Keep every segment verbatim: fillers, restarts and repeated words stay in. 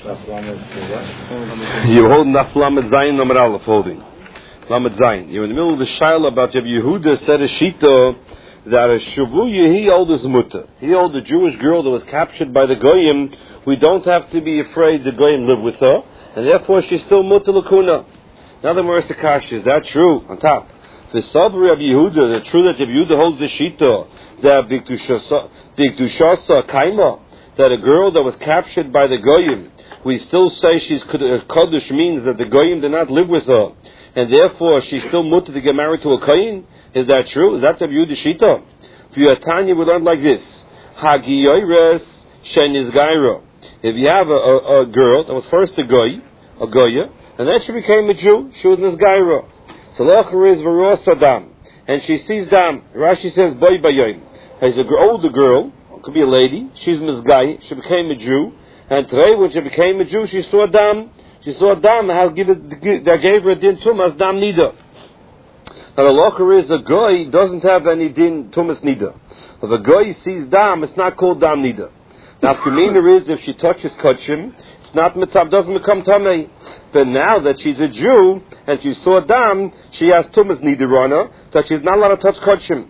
You hold Naf Lamed Zayin Number Aleph holding. Lamed Zayin. You're in the middle of the Shaila about Rabbi Yehuda said a Shita that a Shavuya he owed his mutter. He owed the Jewish girl that was captured by the Goyim. We don't have to be afraid the Goyim live with her, and therefore she's still mutter lakuna. Now the Marisa Kashi, is that true? On top. The Sabri Rabbi Yehuda, the true that Rabbi Yehuda holds the Shita that Bigdushasa Kaima, that a girl that was captured by the Goyim, we still say she's Kodesh means that the Goyim did not live with her, and therefore she's still mutter to get married to a Kohen? Is that true? Is that Rabbi Yehuda Shita? For your Tanya, we learned like this: Hagiyoires Shenizgairo. If you have a, a, a girl that was first a Goy, a Goya, and then she became a Jew, she was Nizgairo. So Lecher is Veros Adam, and she sees Dam. Rashi says Boy Bayoim. As an older girl, could be a lady, she's Mizgai, she became a Jew, and today when she became a Jew, she saw Dam. She saw Dam, how give it, that gave her a din tumas Dam Nida. Now the Lecher is a Goy doesn't have any din tumas Nida. If a Goy sees Dam, it's not called Dam Nida. Now, Kamina is if she touches Kachim, it's not mitzvah, doesn't become Tamei. But now that she's a Jew and she saw Dam, she has Tumas Nidirana, so she's not allowed to touch Kachim.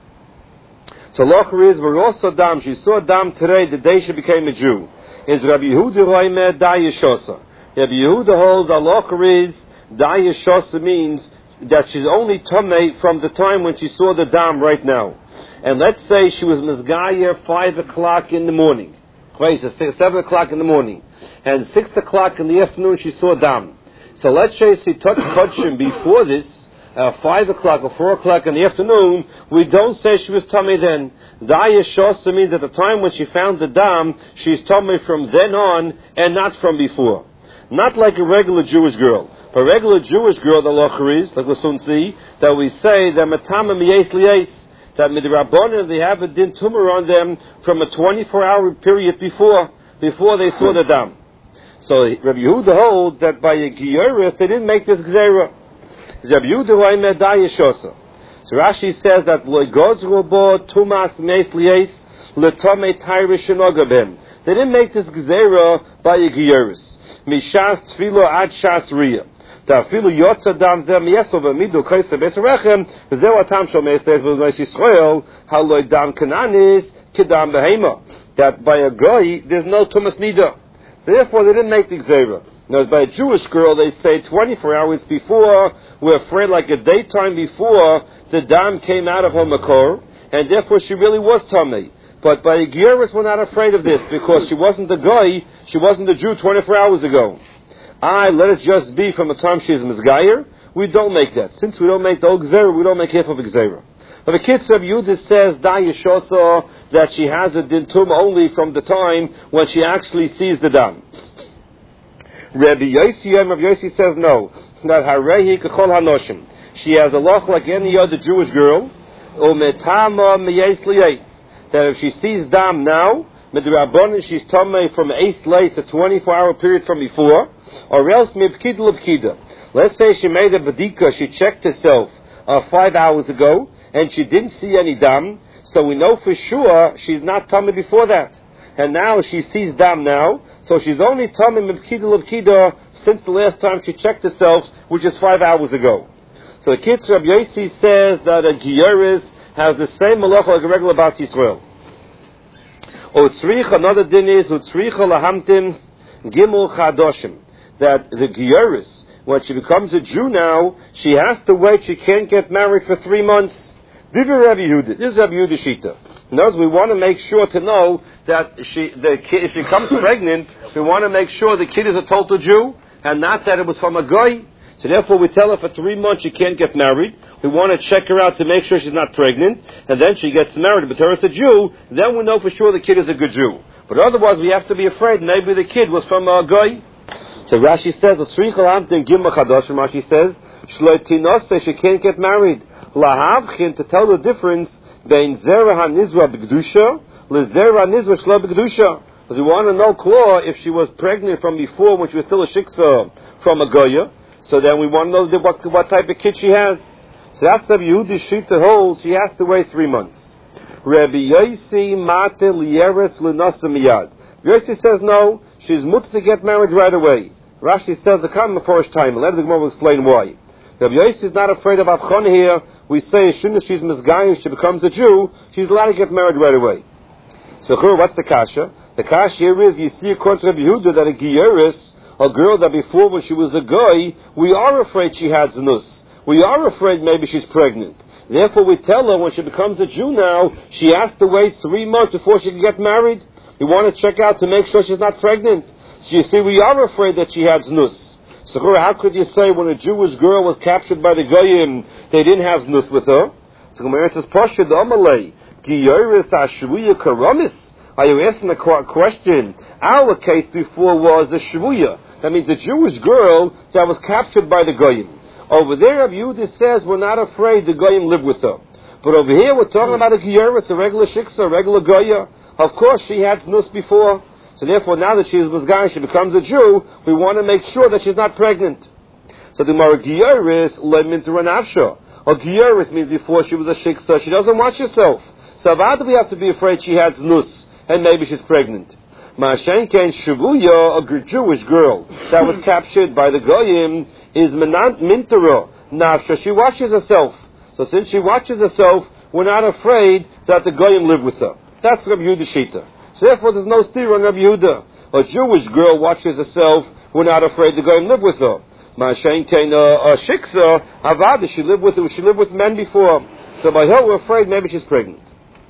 So, Locher is, we're also Dam. She saw Dam today, the day she became a Jew. Is Rabbi Yehuda Roime Dayashosa. Rabbi Yehuda holds that Locher is, Dayashosa means that she's only Tamei from the time when she saw the Dam right now. And let's say she was Mizgaya five o'clock in the morning. Wait, it's seven o'clock in the morning. And six o'clock in the afternoon she saw Dam. So let's say she touched Kodshim before this, uh, five o'clock or four o'clock in the afternoon, we don't say she was Tamei then. Daya Shosa means at the time when she found the Dam, she's Tamei from then on and not from before. Not like a regular Jewish girl. For a regular Jewish girl, the Locher is, like we'll soon see, that we say that Matama Miyes Lies, that midrabanan they have a din tumor on them from a twenty-four hour period before before they saw the dam. So Rabbi Yehuda holds that by a giyurah they didn't make this gzera. Rabbi Yehuda wa'imeh dayashosa. So Rashi says that lo'gozru bo tumas meis lies letomei tayrish shenogabem. They didn't make this gzera by a giyurah. Mishas tfilo ad shas riyah. Tafilu yotza dam zeh miyesov v'midu kayse beserechem v'zeu atam shal meisles v'nois Yisrael haloi dam kananis kidam behema. That by a goy there's no tumas nida. So therefore they didn't make the gzera. Now by a Jewish girl they say twenty-four hours before, we're afraid like a daytime before the dam came out of her makor, and therefore she really was tamei. But by a giyurus we're not afraid of this because she wasn't a goy, she wasn't a Jew twenty-four hours ago. I let it just be from the time she is Mizgayer. We don't make that. Since we don't make the old Gzera, we don't make half of Gzera. But the Kitzur Rabbi Yehuda says, Dayashosa, that she has a din tum only from the time when she actually sees the dam. Rabbi Yossi, Rabbi Yossi says no. That Harehi Kechol Hanoshim. She has a loch like any other Jewish girl. Umetama Miyes Liyes. That if she sees dam now, Midrabanan, she's tamei from eight lace, a twenty-four hour period from before, or else mibkid l'bkida. Let's say she made a badika, she checked herself uh, five hours ago, and she didn't see any dam, so we know for sure she's not tamei before that. And now she sees dam now, so she's only tamei mibkid l'bkida since the last time she checked herself, which is five hours ago. So the Kitzur Rabbi Yossi says that a giyuris has the same malacha like a regular Bas Yisrael. Utzrich, another din is Utzricha lahamtim gimel chadoshim. That the giyuris, when she becomes a Jew now, she has to wait. She can't get married for three months. Divir Rabbi Yehuda. This is Rabbi Yehuda Shita. Notice we want to make sure to know that she, the kid, if she comes pregnant, we want to make sure the kid is a total Jew and not that it was from a goy. So therefore we tell her for three months she can't get married. We want to check her out to make sure she's not pregnant. And then she gets married. But her is a Jew. Then we know for sure the kid is a good Jew. But otherwise we have to be afraid maybe the kid was from a goy. So Rashi says, Rashi says, she can't get married. Lahavchin, to tell the difference between Zera HaNizra B'Gdusha, LeZera HaNizra Shlo B'Gdusha. Because we want to know, Claw, if she was pregnant from before when she was still a shiksa from a goya. So then we want to know what, what type of kid she has. So that's Rabbi Yehuda Shita holds. She has to wait three months. Rabbi Yossi Mate Lieres L'Nasa Miyad. Yossi says no. she's mutter to get married right away. Rashi says the comment the first time. Let the Gemara will explain why. Rabbi Yossi is not afraid of Avchon here. We say as soon as she's misgayin, she becomes a Jew, she's allowed to get married right away. So what's the kasha? The kasha here is, you see according to Rabbi Yehuda that a Giyaris, a girl that before when she was a guy, we are afraid she had znus. We are afraid maybe she's pregnant. Therefore we tell her when she becomes a Jew now, she has to wait three months before she can get married. We want to check out to make sure she's not pregnant. So you see, we are afraid that she had znus. So how could you say when a Jewish girl was captured by the Goyim, they didn't have znus with her? So Gemara says, Pasha the Amalei, Giyaris Ashvuya Karamis. Are you asking the question? Our case before was a Shvuya. That means a Jewish girl that was captured by the Goyim. Over there, Rabbi Yehuda says we're not afraid the Goyim live with her. But over here, we're talking about a Giyaris, a regular Shiksa, a regular Goya. Of course, she had znus before. So therefore, now that she is Musgayin, she becomes a Jew, we want to make sure that she's not pregnant. So the Gemara Giyaris lemint ranavsha. A Giyaris means before she was a Shiksa, she doesn't watch herself. So why do we have to be afraid she has znus and maybe she's pregnant? Ma'ashenken Shavuya, a Jewish girl that was captured by the Goyim, is menant mintara nafsha. She watches herself. So since she watches herself, we're not afraid that the Goyim live with her. That's Rabbi Yehuda Shita. So therefore, there's no steer on Rabbi Yehuda. A Jewish girl watches herself. We're not afraid to go and live with her. Ma'ashenken a shiksa avada. She lived with she lived with men before. So by her, we're afraid maybe she's pregnant.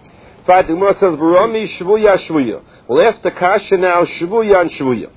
But the Gemara says, "Barami shvuya shvuya." Well, after kasha now, shvuya and shvuya.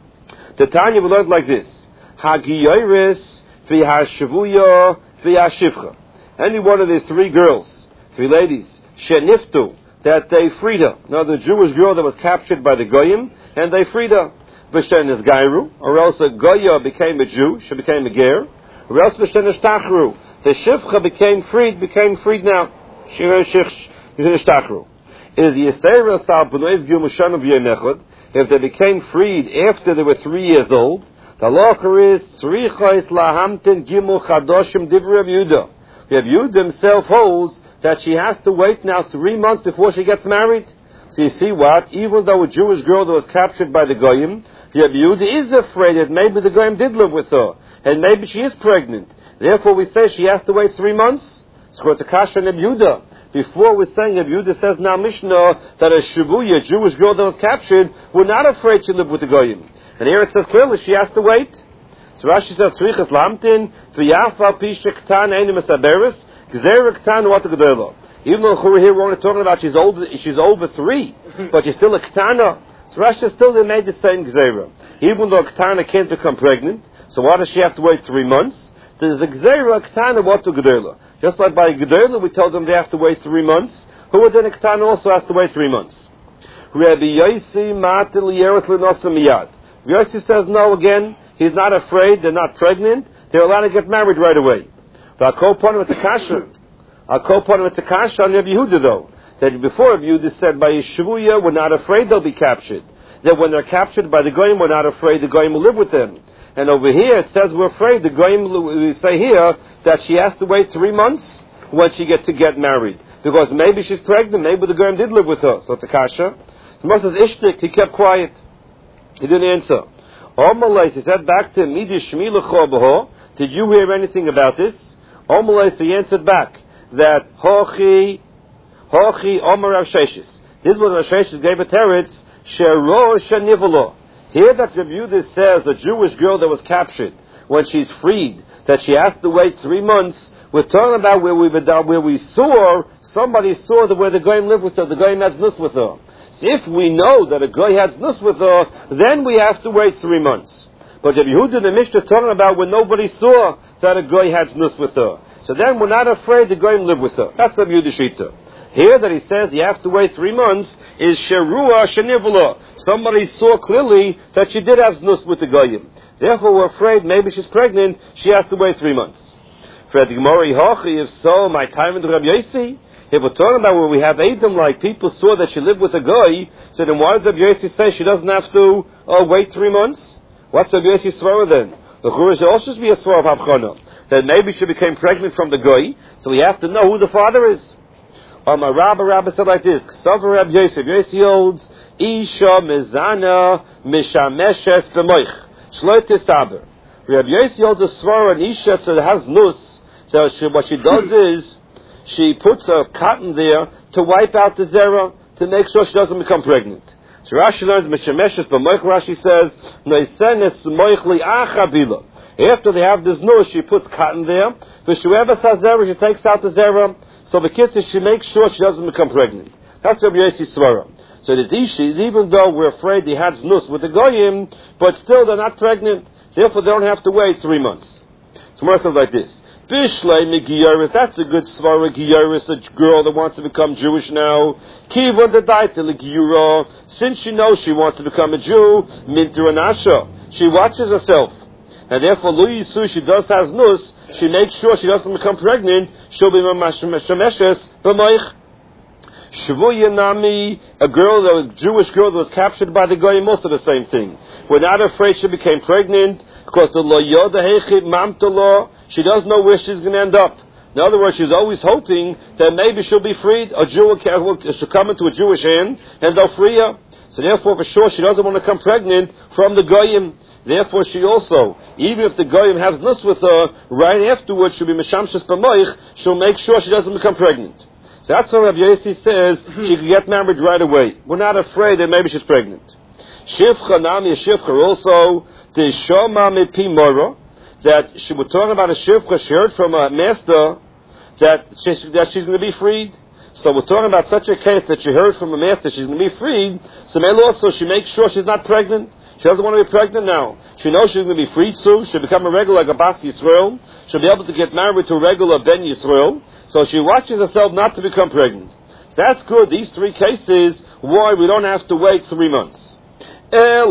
The Tanya we learned like this: Hagiyaris v'ha shvuya v'ha shivcha. Any one of these three girls, three ladies, sheniftu, that they freed her. Now, the Jewish girl that was captured by the Goyim, and they freed her. V'shen is Gairu, or else a Goya became a Jew, she became a Ger, or else V'shen is Tachru. The Shivcha became freed, became freed now. Shir Shich Tachru. It is Yisera Sal B'nois Gil Mushan V'yenechad. If they became freed after they were three years old, the law is Tzrichos Lahamtin Gimel Chadoshim Divrei Rav Yehuda. Rav Yehuda himself holds that she has to wait now three months before she gets married. So you see what? Even though a Jewish girl that was captured by the Goyim, Rabbi Yehuda is afraid that maybe the Goyim did live with her, and maybe she is pregnant. Therefore we say she has to wait three months. So it's a kasha in Rabbi Yehuda. Before we're saying Rabbi Yehuda says now Mishnah that a Shavuya, a Jewish girl that was captured, we're not afraid she lived with the Goyim. And here it says clearly she has to wait. So Rashi says, Tzrichas Lamtin, V'yafal Pisha K'tan Einim Esaberis, even though here we're only talking about she's older, she's over three, but she's still a Ketana. So Rashi still they made the same Gzeira. Even though a Ketana can't become pregnant, so why does she have to wait three months? There's a Gzeira, Ketana, what to Gedela. Just like by Gedela, we told them they have to wait three months. Who would then a Ketana also has to wait three months? Rabbi Yossi Matil Yeros L'Nosa Miyad. Yossi says no again. He's not afraid. They're not pregnant. They're allowed to get married right away. But I'll call upon him at the kasha. I'll call upon him at the kasha on Rabbi Yehuda though. That before Rabbi Yehuda said by Yeshuya, we're not afraid they'll be captured. That when they're captured by the Goyim, we're not afraid the Goyim will live with them. And over here it says we're afraid the Goyim, we say here, that she has to wait three months when she gets to get married. Because maybe she's pregnant, maybe the Goyim did live with her. So it's a kasha. The Moses Ishtik, he kept quiet. He didn't answer. Omalais, he said back to him, Midish Shmi did you hear anything about this? Omalais, he answered back that Hochi, Hochi Omer Rav Sheshis. This is what Rav Sheshis gave a teretz, Shero Shanivolo. Here that Rabbi Yehuda says a Jewish girl that was captured, when she's freed, that she has to wait three months, we're talking about where we where we saw, somebody saw that where the Goyim lived with her, the Goyim has nus with her. So if we know that a Goy has nus with her, then we have to wait three months. But Rabbi Yehuda the Mishnah is talking about when nobody saw that a Goy had nus with her. So then we're not afraid the Goyim live with her. That's Rabbi Yehuda Shita. Here that he says you have to wait three months is Sherua Shenivula. Somebody saw clearly that she did have nus with the Goyim. Therefore we're afraid maybe she's pregnant, she has to wait three months. For the Gemara Hochi, if so, my time in the Rabbi Yossi. If we're talking about where we have Edom, like people saw that she lived with a Goy, so then why does Rabbi Yossi say she doesn't have to uh, wait three months? What's Rabbi Yossi's svara then? The Chura should also be a svara of Havchana. That maybe she became pregnant from the Goy, so we have to know who the father is. Um, a Rabbi Rabbi said like this, Ksav Rabbi Yossi, Rabbi Yossi holds, Isha mezana mishameshes b'moich. Shloit tisaber. Rabbi Yossi holds a svara an isha that has nus. So she, what she does is, she puts a cotton there to wipe out the zera, to make sure she doesn't become pregnant. So Rashi learns, mishameshes b'moich, Rashi says, noisenes moich li'achabila. After they have this nus, she puts cotton there. V'shuevas ha-zera, she takes out the zera. So the kids, she makes sure she doesn't become pregnant. That's Rabbi Yossi's svara. So there's ishis, even though we're afraid they had nus with the goyim, but still they're not pregnant. Therefore, they don't have to wait three months. So more stuff like this. Bishlei migiyaris, that's a good svara, giyaris, a girl that wants to become Jewish now. Kivon dedaita legiyura, since she knows she wants to become a Jew, minter anasha, she watches herself. And therefore, Lu Yisu, she does has nus, she makes sure she doesn't become pregnant, she'll be mamashemeshes, b'moich. Shvuya nami, a girl, a Jewish girl that was captured by the Goyim, also the same thing. We're not afraid she became pregnant, because the lo yoda hechit mamtalo, she doesn't know where she's going to end up. In other words, she's always hoping that maybe she'll be freed, a Jew will she'll come into a Jewish hand, and they'll free her. So therefore, for sure, she doesn't want to come pregnant from the Goyim. Therefore, she also, even if the Goyim has nus with her, right afterwards, she'll be meshamshes b'moich, she'll make sure she doesn't become pregnant. So that's what Rabbi Yossi says, she can get married right away. We're not afraid that maybe she's pregnant. Shivcha nami, a shivcha also, the shoma mipi mora, that she was talking about a shivcha, she heard from a master that, she, that she's going to be freed. So we're talking about such a case that she heard from a master she's going to be freed, so maybe also she makes sure she's not pregnant. She doesn't want to be pregnant now. She knows she's going to be freed soon. She'll become a regular like a Bas Yisrael. She'll be able to get married to a regular Ben Yisrael. So she watches herself not to become pregnant. So that's good. These three cases, why we don't have to wait three months. But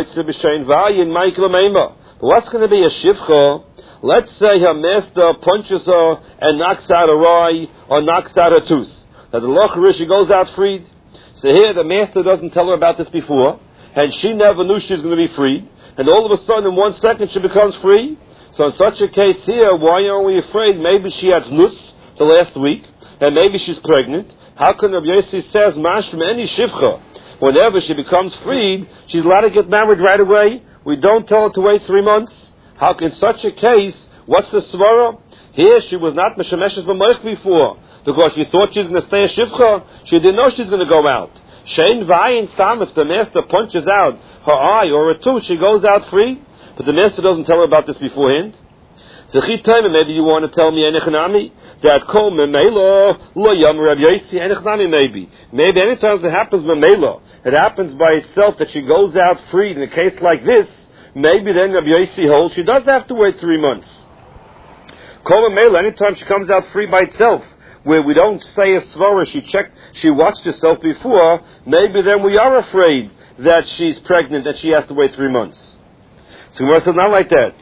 what's going to be a shivcha? Let's say her master punches her and knocks out her eye or knocks out her tooth. Now the loch she goes out freed. So here the master doesn't tell her about this before, and she never knew she was going to be freed. And all of a sudden, in one second, she becomes free. So in such a case here, why aren't we afraid? Maybe she has nus the last week, and maybe she's pregnant. How can Rabbi Yossi says, mashma any shivcha? Whenever she becomes freed, she's allowed to get married right away. We don't tell her to wait three months. How can such a case, what's the svara? Here she was not meshameshes b'moich before, because she thought she was going to stay a shivcha. She didn't know she was going to go out. Shein v'ayin stam, if the master punches out her eye or her tooth, she goes out free. But the master doesn't tell her about this beforehand. Maybe you want to tell me enechnami that kol memela lo yam Rabbi Yossi enechnami maybe. Maybe anytime it happens memela, it happens by itself that she goes out free. In a case like this, maybe then Rabbi Yossi holds she does have to wait three months. Kol memela, anytime she comes out free by itself, where we don't say a svara, she checked, she watched herself before, maybe then we are afraid that she's pregnant, that she has to wait three months. So Gemara says not like that.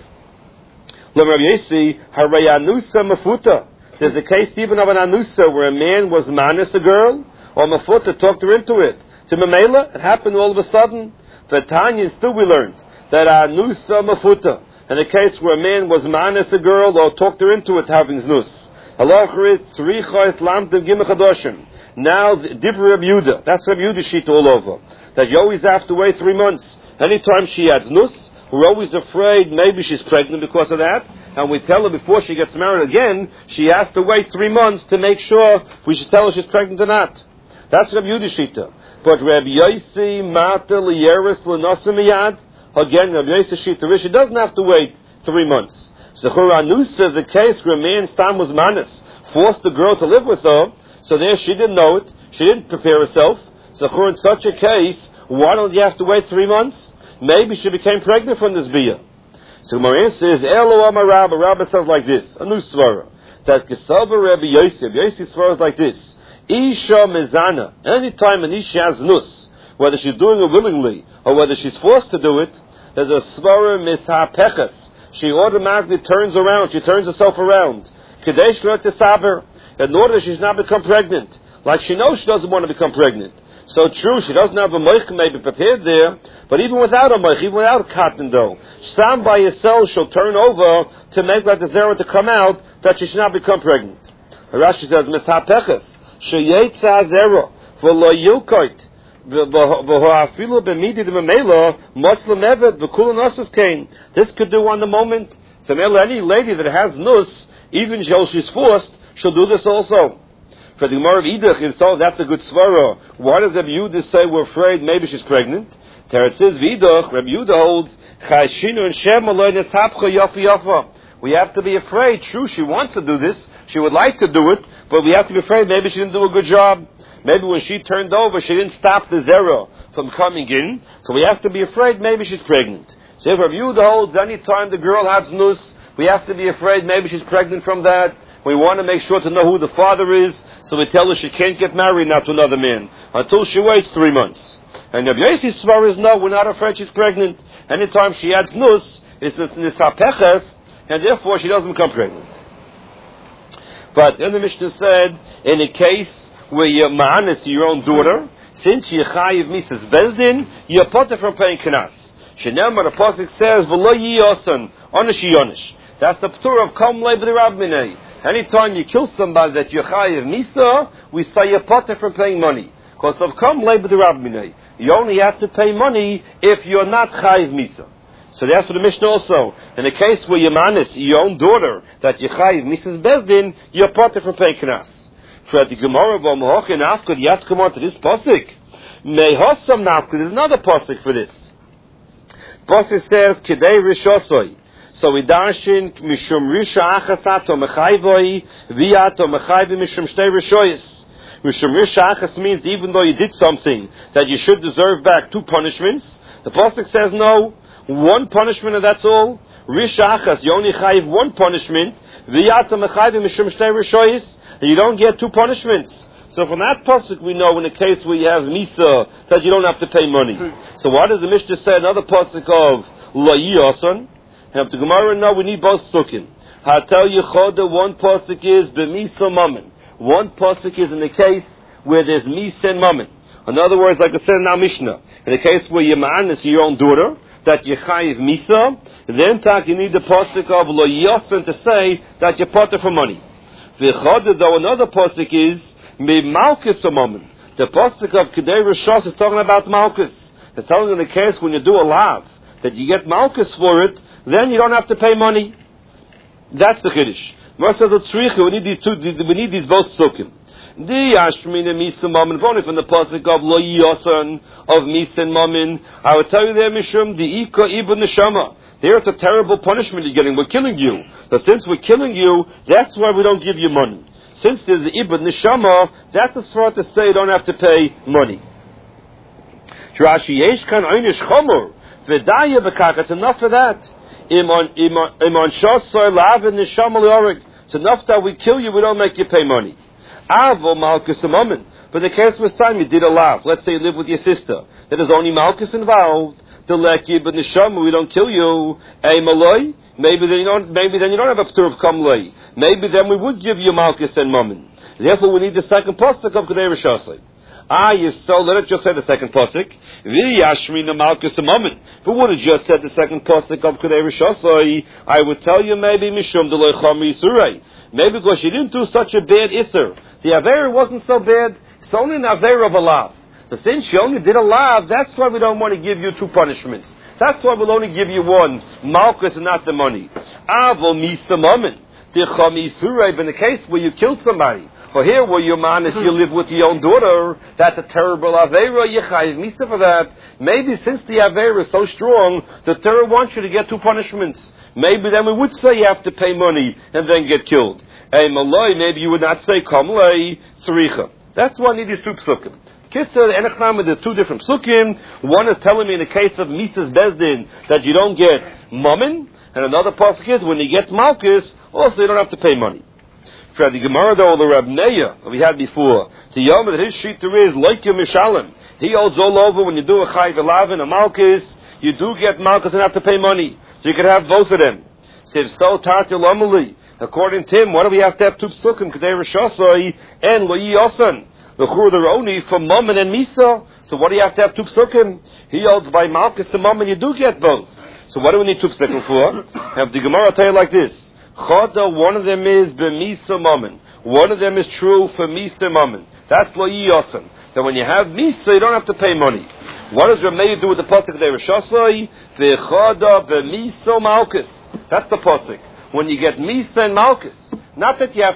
There's a case even of an anusa where a man was manis a girl, or mafuta talked her into it. To Mamela, it happened all of a sudden. For Tanya, still we learned that anusa mafuta, in a case where a man was manis a girl, or talked her into it having znus. Now, Dibra Rabbi Yehuda, that's Rabbi Yehuda sheet all over, that you always have to wait three months. Anytime she has nus, we're always afraid maybe she's pregnant because of that, and we tell her before she gets married again, she has to wait three months to make sure we should tell her she's pregnant or not. That's Rabbi Yehuda shita. But Rabbi Yossi Mata Liyeris L'Nosimiyad, again Rabbi Yossi shita, she doesn't have to wait three months. Zechur Anusa is a case where a man stam was manis, forced the girl to live with her, so there she didn't know it, she didn't prepare herself. Zechur, in such a case, why don't you have to wait three months? Maybe she became pregnant from this bia. So Gemara says, Elo Amar Rabba, Rabba says like this, a new svara, that Kesava Rabbi Yossi, Rabbi Yossi svara is like this, Isha Mezana, anytime an Isha has nus, whether she's doing it willingly, or whether she's forced to do it, there's a svara mishapeches, she automatically turns around, she turns herself around. Kadesh Saber, in order that she's not become pregnant. Like she knows she doesn't want to become pregnant. So true, she doesn't have a moich maybe prepared there, but even without a moich, even without cotton dough, stand by herself, she'll turn over to make like the zera to come out, that she should not become pregnant. Rashi says, Mishapeches, Sheyetza Zera, V'lo Yilkoit, This could do on the moment. So any lady that has nus, even though she's forced, she'll do this also. For the Gemara of Idach, and so that's a good svara. Why does Rabbi Yehuda say we're afraid maybe she's pregnant? Teretz says Vidach, Rabbi Yehuda holds Chayshinu and Shem Aloy Nesapcha Yafa Yafa. We have to be afraid. True, she wants to do this. She would like to do it, but we have to be afraid maybe she didn't do a good job. Maybe when she turned over, she didn't stop the zera from coming in. So we have to be afraid maybe she's pregnant. So if Rabbi Yehuda holds any time the girl has nus, we have to be afraid maybe she's pregnant from that. We want to make sure to know who the father is, so we tell her she can't get married now to another man until she waits three months. And Rabbi Yossi's svara is no, we're not afraid she's pregnant. Anytime she adds nus, it's nisapeches, and therefore she doesn't become pregnant. But then the Mishnah said, in a case where you're ma'anis to your own daughter, since you're chayiv misas bezdin, you're potter from paying kanas. Shenemar, the pasuk says, v'lo yiyosan, onesh yonish. That's the p'tur of kom le b'dirab minei. Anytime you kill somebody that you're chayiv misa, we say you're potter from paying money. Because of kom le b'dirab minei. You only have to pay money if you're not chayiv misa. So that's for the Mishnah also. In a case where you're manis, your own daughter, that you're chayiv misas bezdin, you're potter from paying kanas. For the Gemara v'amohoch and afka, you have to come on to this pasuk. Mehosam nafka, there's another pasuk for this. Pasuk says, Kedei Rishosoi. So we darshin mishum risha achasato mechayvoi viato mechayvi mishum shtei rishoyis. Mishum risha achas means even though you did something that you should deserve back two punishments. The pasuk says no, one punishment and that's all. Risha achas, you only chayiv one punishment. Viato mechayvi mishum shtei rishoyis, and you don't get two punishments. So from that pasuk we know in a case where you have misa that you don't have to pay money. So why does the Mishnah say another pasuk of lo yiyosan? And up to Gemara, no, we need both sukkim. I tell you, choda, one pasuk is b'misa mammon. One pasuk is in the case where there's misa and mammon. In other words, like I said in our Mishnah, in the case where you're ma'anis your own daughter, that you chayiv misa, then tak you need the pasuk of lo yiyosan to say that you're potter for money. V'choda, though another pasuk is me malchus a mammon. The pasuk of Kedei Rishos is talking about malchus. It's telling in the case when you do a lav that you get malchus for it, then you don't have to pay money. That's the chiddush. Most of the tzricha, we need these two. We need these both sukkim. The yashmina misa mammon, only from the pasuk of lo yiyosan of misa and mammon. I will tell you there, mishum the ika ibn neshama. There, it's a terrible punishment you're getting. We're killing you. But since we're killing you, that's why we don't give you money. Since there's the ibn neshama, that's a sort to say you don't have to pay money. Rashi yesh kan einish chomer v'daya b'kach. It's enough for that. It's enough that we kill you, we don't make you pay money. Avo malchus a mammon. But the case was time you did a lav. Let's say you live with your sister. There is only malchus involved. The leki but neshama, we don't kill you. Hey maloi. Maybe then you don't. Maybe then you don't have a p'tur of kamlei. Maybe then we would give you malchus and mammon. Therefore, we need the second pasuk of Kedei Rishosai. Ah, you so let it just say the second pasuk. V'yashmina malchus a mammon. If we would have just said the second pasuk of Kedei Rishosai, I would tell you maybe mishum deloi chamri surei. Maybe because you didn't do such a bad isser. The aver wasn't so bad. It's only an aver of a lav. But since you only did a lav, that's why we don't want to give you two punishments. That's why we'll only give you one, malchus and not the money. Avo misa mammon. Tichami surei. In the case where you killed somebody, or here where your man is, you live with your own daughter, that's a terrible avera. You chayiv misa for that. Maybe since the avera is so strong, the Torah wants you to get two punishments. Maybe then we would say you have to pay money and then get killed. Hey maloi, maybe you would not say kamlei tzricha. That's why I need these two psukim. Kisser, Enechnam, the two different psukim. One is telling me in the case of Mises Bezdin that you don't get mammon, and another pasuk is when you get malchus, also you don't have to pay money. For the Gemara, though, the Rab Neya we had before, to Yom that his shita is like your mishalim. He holds all over when you do a chayv elavin, a malchus, you do get malchus and have to pay money. So you can have both of them. So if so, tartil amali. According to him, why do we have to have two psukim? Kedei Rishosai and lo yiyosan. The chur are only for mammon and misa. So what do you have to have two psukim? He holds by malchus and mammon, you do get both. So what do we need two psukim for? Have the Gemara tell you like this. Choda, one of them is b'misa mammon. One of them is true for misa mammon. That's lo yiyosan. that when you have Misa, you don't have to pay money. What does Rameir do with the pasuk there? Rishasai v'chada v'miso malchus. That's the pasuk. When you get Misa and Malchus, not that you have